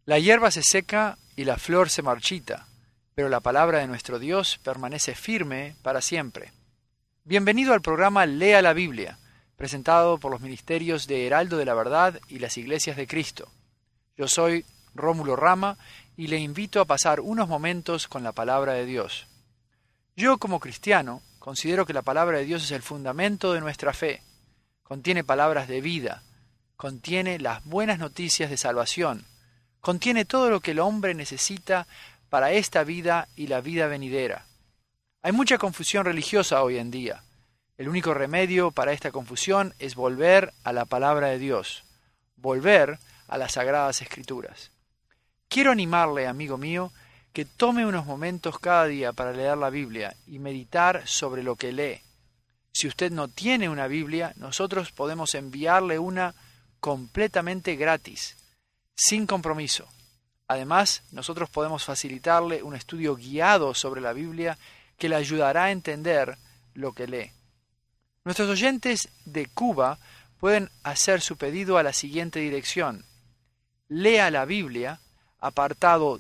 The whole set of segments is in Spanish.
La hierba se seca y la flor se marchita, pero la palabra de nuestro Dios permanece firme para siempre. Bienvenido al programa Lea la Biblia, presentado por los ministerios de Heraldo de la Verdad y las Iglesias de Cristo. Yo soy Rómulo Rama y le invito a pasar unos momentos con la palabra de Dios. Yo, como cristiano, considero que la palabra de Dios es el fundamento de nuestra fe. Contiene palabras de vida, contiene las buenas noticias de salvación, contiene todo lo que el hombre necesita para esta vida y la vida venidera. Hay mucha confusión religiosa hoy en día. El único remedio para esta confusión es volver a la palabra de Dios, volver a las Sagradas Escrituras. Quiero animarle, amigo mío, que tome unos momentos cada día para leer la Biblia y meditar sobre lo que lee. Si usted no tiene una Biblia, nosotros podemos enviarle una completamente gratis, sin compromiso. Además, nosotros podemos facilitarle un estudio guiado sobre la Biblia que le ayudará a entender lo que lee. Nuestros oyentes de Cuba pueden hacer su pedido a la siguiente dirección: Lea la Biblia, apartado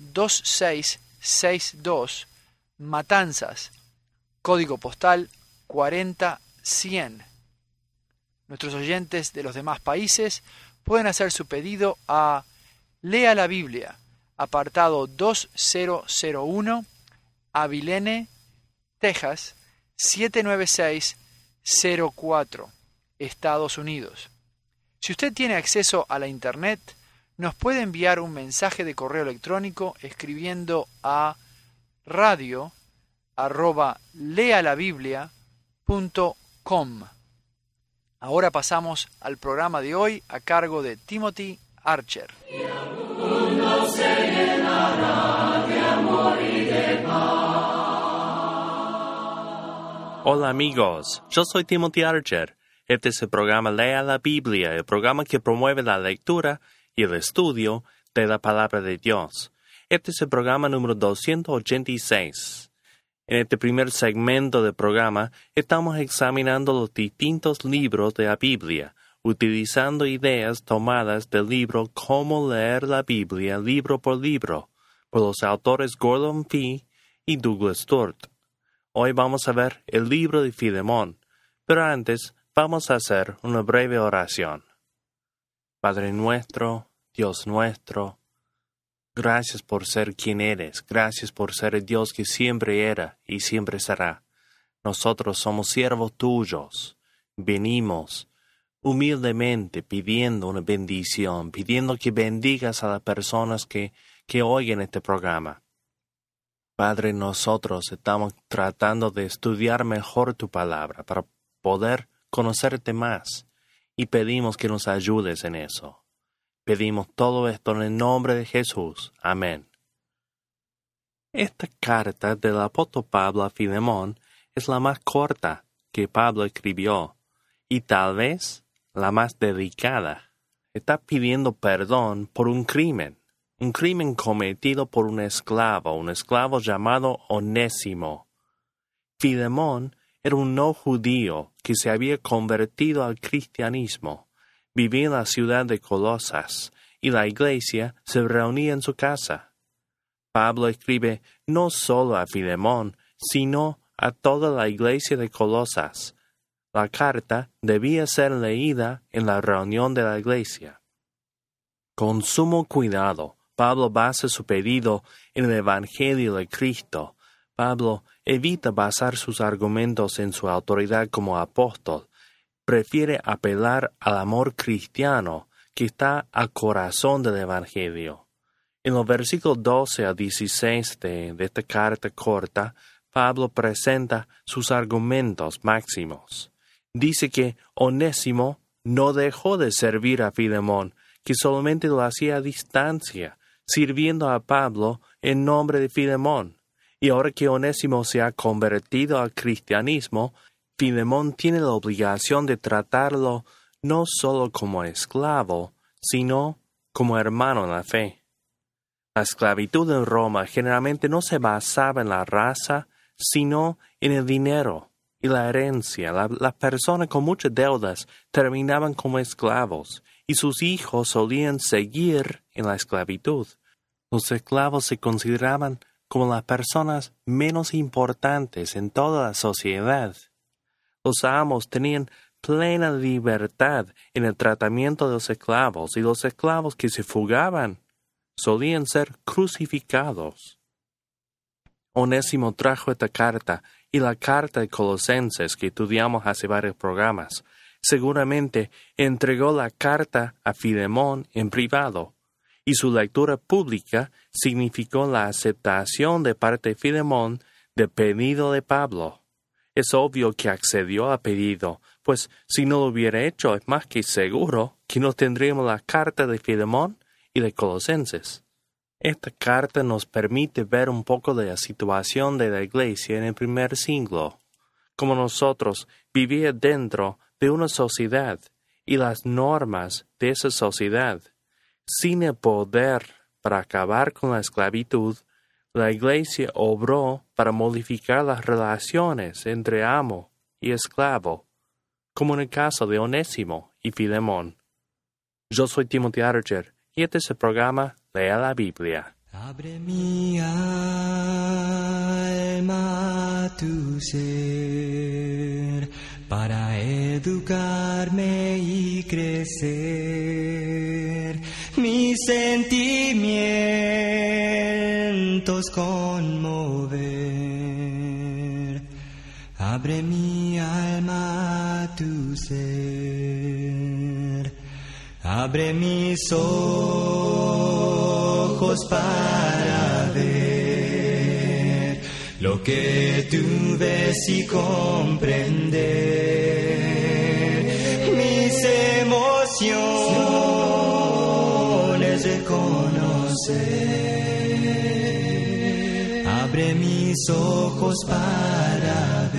2662, Matanzas, código postal 40100. Nuestros oyentes de los demás países pueden hacer su pedido a Lea la Biblia, apartado 2001, Abilene, Texas, 79604, Estados Unidos. Si usted tiene acceso a la Internet, nos puede enviar un mensaje de correo electrónico escribiendo a radio@lealabiblia.com. Ahora pasamos al programa de hoy a cargo de Timothy Archer. Hola amigos, yo soy Timothy Archer. Este es el programa Lea la Biblia, el programa que promueve la lectura y el estudio de la palabra de Dios. Este es el programa número 286. En este primer segmento del programa estamos examinando los distintos libros de la Biblia, utilizando ideas tomadas del libro Cómo leer la Biblia libro por libro, por los autores Gordon Fee y Douglas Sturt. Hoy vamos a ver el libro de Filemón, pero antes vamos a hacer una breve oración. Padre nuestro, Dios nuestro, gracias por ser quien eres, gracias por ser el Dios que siempre era y siempre será. Nosotros somos siervos tuyos, venimos humildemente pidiendo una bendición, pidiendo que bendigas a las personas que oyen este programa. Padre, nosotros estamos tratando de estudiar mejor tu palabra para poder conocerte más y pedimos que nos ayudes en eso. Pedimos todo esto en el nombre de Jesús. Amén. Esta carta del apóstol Pablo a Filemón es la más corta que Pablo escribió y tal vez la más dedicada. Está pidiendo perdón por un crimen cometido por un esclavo llamado Onésimo. Filemón era un no judío que se había convertido al cristianismo. Vivía en la ciudad de Colosas y la iglesia se reunía en su casa. Pablo escribe no solo a Filemón, sino a toda la iglesia de Colosas. La carta debía ser leída en la reunión de la iglesia. Con sumo cuidado, Pablo basa su pedido en el Evangelio de Cristo. Pablo evita basar sus argumentos en su autoridad como apóstol. Prefiere apelar al amor cristiano que está al corazón del Evangelio. En los versículos 12 a 16 de esta carta corta, Pablo presenta sus argumentos máximos. Dice que Onésimo no dejó de servir a Filemón, que solamente lo hacía a distancia, sirviendo a Pablo en nombre de Filemón. Y ahora que Onésimo se ha convertido al cristianismo, Filemón tiene la obligación de tratarlo no solo como esclavo, sino como hermano en la fe. La esclavitud en Roma generalmente no se basaba en la raza, sino en el dinero y la herencia. Las personas con muchas deudas terminaban como esclavos, y sus hijos solían seguir en la esclavitud. Los esclavos se consideraban como las personas menos importantes en toda la sociedad. Los amos tenían plena libertad en el tratamiento de los esclavos, y los esclavos que se fugaban solían ser crucificados. Onésimo trajo esta carta y la carta de Colosenses que estudiamos hace varios programas. Seguramente entregó la carta a Filemón en privado, y su lectura pública significó la aceptación de parte de Filemón del pedido de Pablo. Es obvio que accedió al pedido, pues si no lo hubiera hecho es más que seguro que no tendríamos la carta de Filemón y de Colosenses. Esta carta nos permite ver un poco de la situación de la iglesia en el primer siglo, como nosotros vivía dentro de una sociedad y las normas de esa sociedad. Sin el poder para acabar con la esclavitud, la iglesia obró para modificar las relaciones entre amo y esclavo, como en el caso de Onésimo y Filemón. Yo soy Timothy Archer y este es el programa Lea la Biblia. Abre mi alma a tu ser para educarme y crecer, mis sentimientos conmover. Abre mi alma a tu ser, abre mis ojos para ver lo que tú ves y comprender mis emociones de conocer. Abre mis ojos para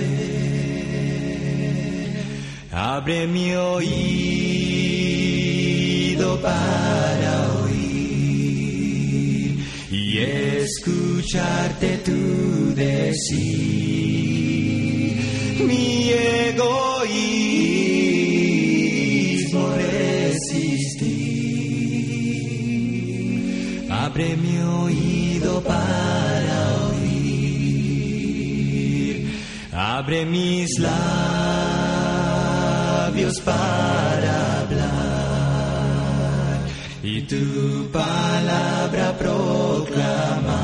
ver, abre mi oído para oír y escucharte tú decir. Mi egoísmo resistir. Abre mi oído para oír, abre mis labios para hablar y tu palabra proclamar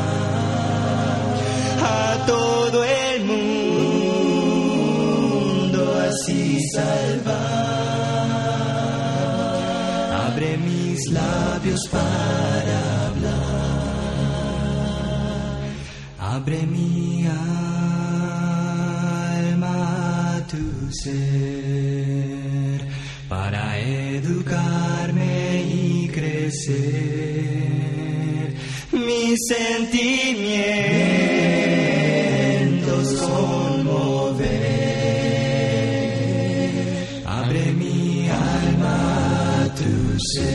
a todo el mundo, así salvar. Abre mis labios para hablar, abre mi alma a tu ser para educarme y crecer, mis sentimientos conmover. Abre mi alma a tu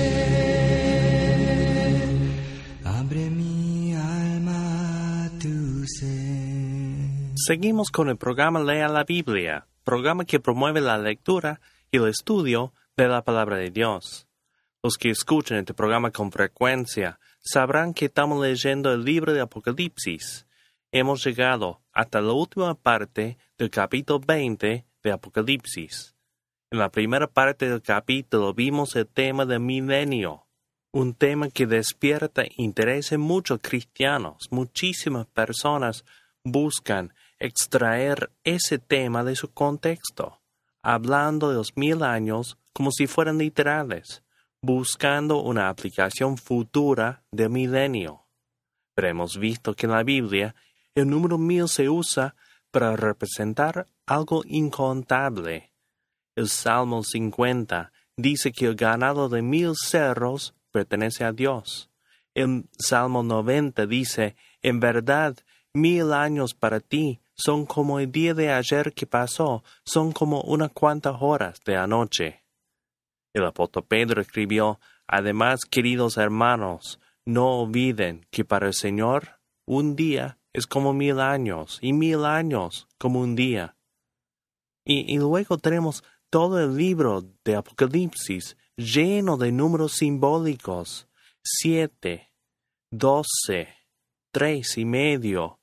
ser, abre mi alma a tu ser. Seguimos con el programa Lea la Biblia, programa que promueve la lectura y el estudio de la palabra de Dios. Los que escuchan este programa con frecuencia sabrán que estamos leyendo el libro de Apocalipsis. Hemos llegado hasta la última parte del capítulo 20 de Apocalipsis. En la primera parte del capítulo vimos el tema del milenio, un tema que despierta interés en muchos cristianos. Muchísimas personas buscan extraer ese tema de su contexto, hablando de los 1000 años como si fueran literales, buscando una aplicación futura del milenio. Pero hemos visto que en la Biblia el número 1000 se usa para representar algo incontable. El Salmo 50 dice que el ganado de 1000 cerros pertenece a Dios. El Salmo 90 dice, en verdad, 1000 años para ti son como el día de ayer que pasó, son como unas cuantas horas de anoche. El apóstol Pedro escribió, además, queridos hermanos, no olviden que para el Señor un día es como 1000 años, y 1000 años como un día. Y luego tenemos todo el libro de Apocalipsis lleno de números simbólicos. 7, 12, 3,5,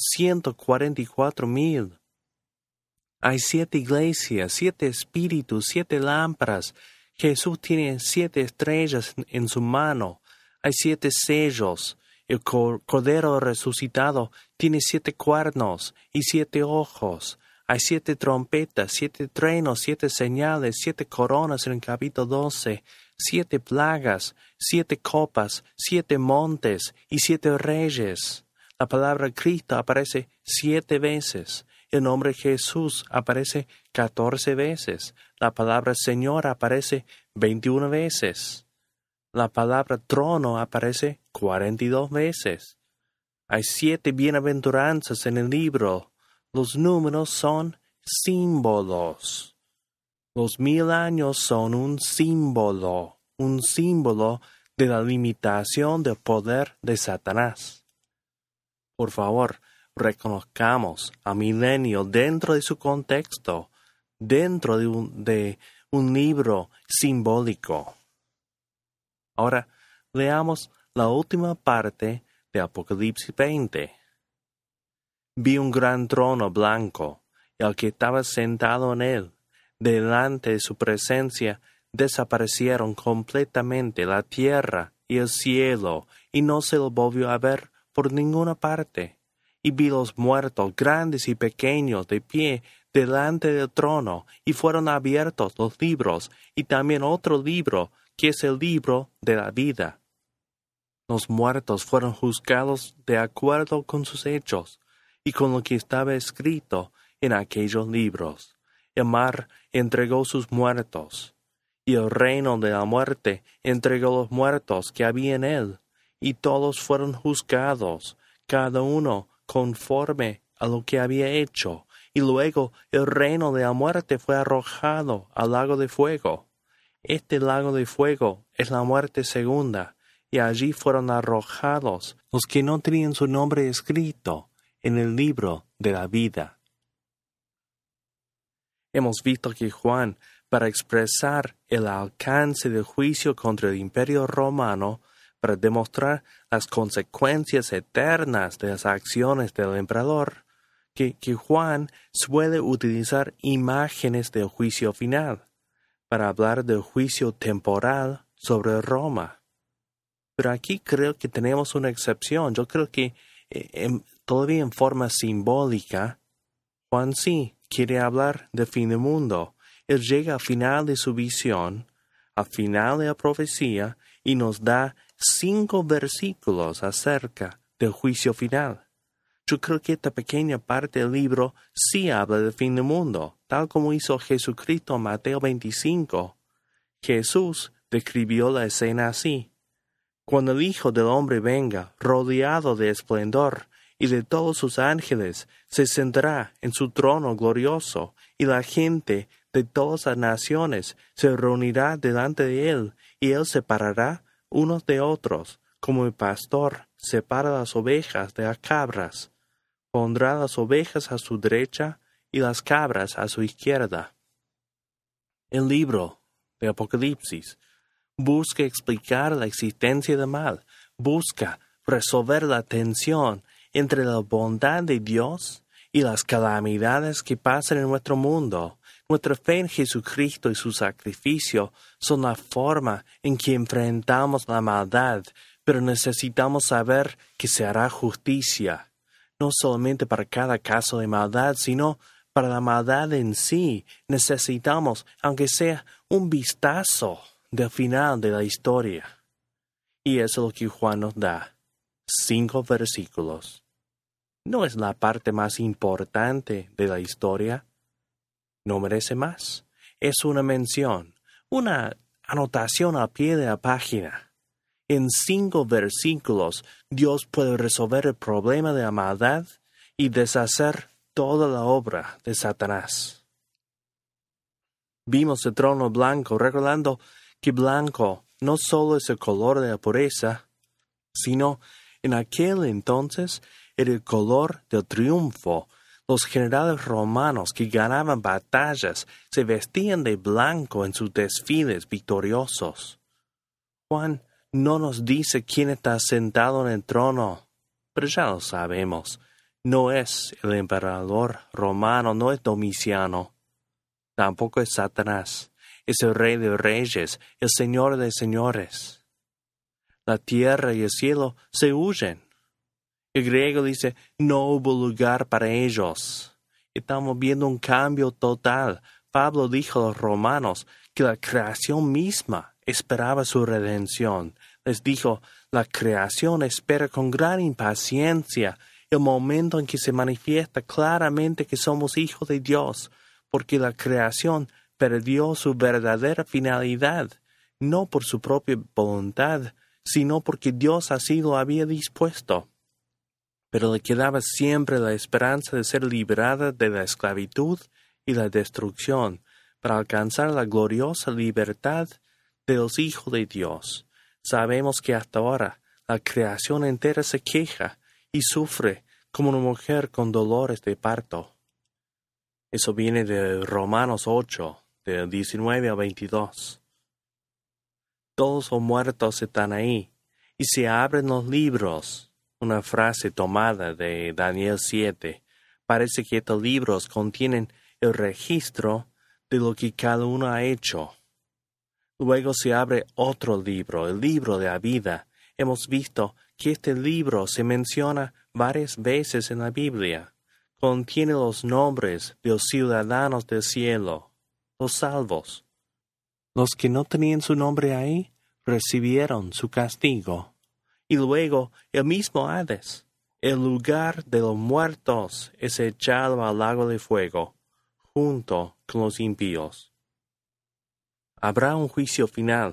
144,000. Hay 7 iglesias, 7 espíritus, 7 lámparas. Jesús tiene 7 estrellas en su mano. Hay 7 sellos. El Cordero resucitado tiene 7 cuernos y 7 ojos. Hay 7 trompetas, 7 truenos, 7 señales, 7 coronas en el capítulo 12, 7 plagas, 7 copas, 7 montes y 7 reyes. La palabra Cristo aparece 7 veces. El nombre Jesús aparece 14 veces. La palabra Señor aparece 21 veces. La palabra trono aparece 42 veces. Hay 7 bienaventuranzas en el libro. Los números son símbolos. Los 1000 años son un símbolo de la limitación del poder de Satanás. Por favor, reconozcamos a Milenio dentro de su contexto, dentro de un libro simbólico. Ahora, leamos la última parte de Apocalipsis 20. Vi un gran trono blanco, y al que estaba sentado en él. Delante de su presencia desaparecieron completamente la tierra y el cielo, y no se lo volvió a ver por ninguna parte. Y vi los muertos, grandes y pequeños, de pie delante del trono, y fueron abiertos los libros, y también otro libro, que es el libro de la vida. Los muertos fueron juzgados de acuerdo con sus hechos, y con lo que estaba escrito en aquellos libros. El mar entregó sus muertos, y el reino de la muerte entregó los muertos que había en él, y todos fueron juzgados, cada uno conforme a lo que había hecho, y luego el reino de la muerte fue arrojado al lago de fuego. Este lago de fuego es la muerte segunda, y allí fueron arrojados los que no tenían su nombre escrito en el libro de la vida. Hemos visto que Juan, para expresar el alcance del juicio contra el Imperio Romano, para demostrar las consecuencias eternas de las acciones del emperador, que Juan suele utilizar imágenes del juicio final para hablar del juicio temporal sobre Roma. Pero aquí creo que tenemos una excepción. Yo creo que todavía en forma simbólica, Juan sí quiere hablar del fin del mundo. Él llega al final de su visión, al final de la profecía, y nos da 5 versículos acerca del juicio final. Yo creo que esta pequeña parte del libro sí habla del fin del mundo, tal como hizo Jesucristo en Mateo 25. Jesús describió la escena así: cuando el Hijo del Hombre venga, rodeado de esplendor, y de todos sus ángeles, se sentará en su trono glorioso, y la gente de todas las naciones se reunirá delante de él, y él separará unos de otros, como el pastor separa las ovejas de las cabras. Pondrá las ovejas a su derecha y las cabras a su izquierda. El libro de Apocalipsis busca explicar la existencia del mal, busca resolver la tensión entre la bondad de Dios y las calamidades que pasan en nuestro mundo. Nuestra fe en Jesucristo y su sacrificio son la forma en que enfrentamos la maldad, pero necesitamos saber que se hará justicia, no solamente para cada caso de maldad, sino para la maldad en sí. Necesitamos, aunque sea un vistazo del final de la historia. Y eso es lo que Juan nos da. 5 versículos. ¿No es la parte más importante de la historia? No merece más. Es una mención, una anotación al pie de la página. En 5 versículos, Dios puede resolver el problema de la maldad y deshacer toda la obra de Satanás. Vimos el trono blanco, recordando que blanco no solo es el color de la pureza, sino en aquel entonces era el color del triunfo. Los generales romanos que ganaban batallas se vestían de blanco en sus desfiles victoriosos. Juan no nos dice quién está sentado en el trono, pero ya lo sabemos. No es el emperador romano, no es Domiciano. Tampoco es Satanás. Es el Rey de Reyes, el Señor de Señores. La tierra y el cielo se huyen. El griego dice, no hubo lugar para ellos. Estamos viendo un cambio total. Pablo dijo a los romanos que la creación misma esperaba su redención. Les dijo, la creación espera con gran impaciencia el momento en que se manifiesta claramente que somos hijos de Dios, porque la creación perdió su verdadera finalidad, no por su propia voluntad, sino porque Dios así lo había dispuesto. Pero le quedaba siempre la esperanza de ser liberada de la esclavitud y la destrucción, para alcanzar la gloriosa libertad de los hijos de Dios. Sabemos que hasta ahora la creación entera se queja y sufre como una mujer con dolores de parto. Eso viene de Romanos 8, del 19 al 22. Todos los muertos están ahí, y se abren los libros. Una frase tomada de Daniel 7. Parece que estos libros contienen el registro de lo que cada uno ha hecho. Luego se abre otro libro, el libro de la vida. Hemos visto que este libro se menciona varias veces en la Biblia. Contiene los nombres de los ciudadanos del cielo, los salvos. Los que no tenían su nombre ahí recibieron su castigo. Y luego el mismo Hades, el lugar de los muertos, es echado al lago de fuego, junto con los impíos. Habrá un juicio final.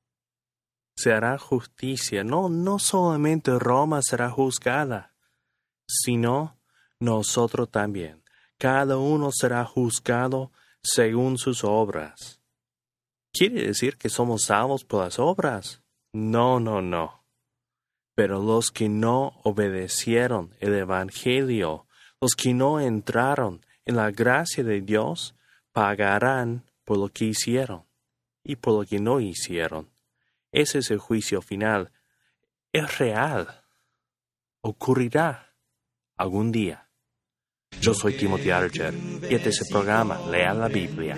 Se hará justicia. No solamente Roma será juzgada, sino nosotros también. Cada uno será juzgado según sus obras. ¿Quiere decir que somos salvos por las obras? No. Pero los que no obedecieron el Evangelio, los que no entraron en la gracia de Dios, pagarán por lo que hicieron y por lo que no hicieron. Ese es el juicio final. Es real. Ocurrirá algún día. Yo soy Timothy Archer y este es el programa Lea la Biblia.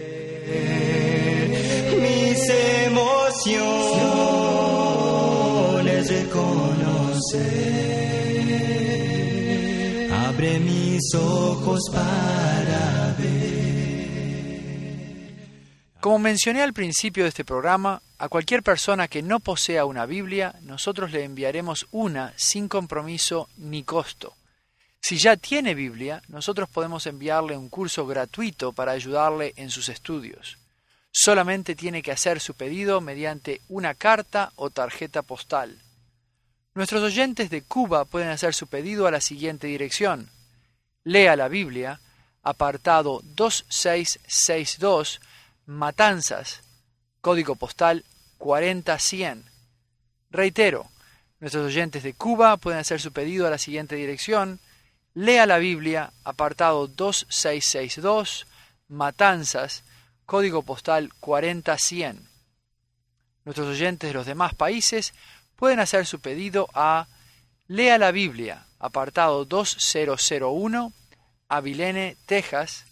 Mis emociones reconocer, abre mis ojos para ver. Como mencioné al principio de este programa, a cualquier persona que no posea una Biblia, nosotros le enviaremos una sin compromiso ni costo. Si ya tiene Biblia, nosotros podemos enviarle un curso gratuito para ayudarle en sus estudios. Solamente tiene que hacer su pedido mediante una carta o tarjeta postal. Nuestros oyentes de Cuba pueden hacer su pedido a la siguiente dirección. Lea la Biblia, apartado 2662, Matanzas, código postal 40100. Reitero, nuestros oyentes de Cuba pueden hacer su pedido a la siguiente dirección. Lea la Biblia, apartado 2662, Matanzas, código postal 40100. Nuestros oyentes de los demás países pueden hacer su pedido a Lea la Biblia, apartado 2001, Abilene, Texas,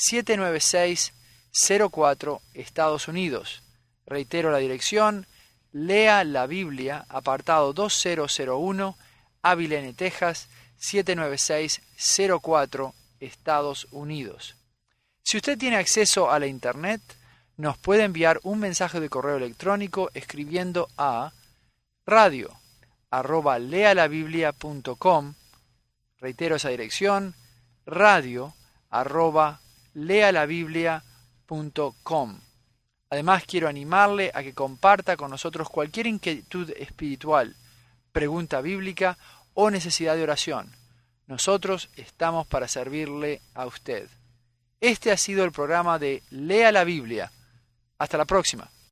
79604, Estados Unidos. Reitero la dirección, Lea la Biblia, apartado 2001, Abilene, Texas, 79604, Estados Unidos. Si usted tiene acceso a la Internet, nos puede enviar un mensaje de correo electrónico escribiendo a radio@lealabiblia.com. Reitero esa dirección, radio@lealabiblia.com. Además, quiero animarle a que comparta con nosotros cualquier inquietud espiritual, pregunta bíblica o necesidad de oración. Nosotros estamos para servirle a usted. Este ha sido el programa de Lea la Biblia. Hasta la próxima.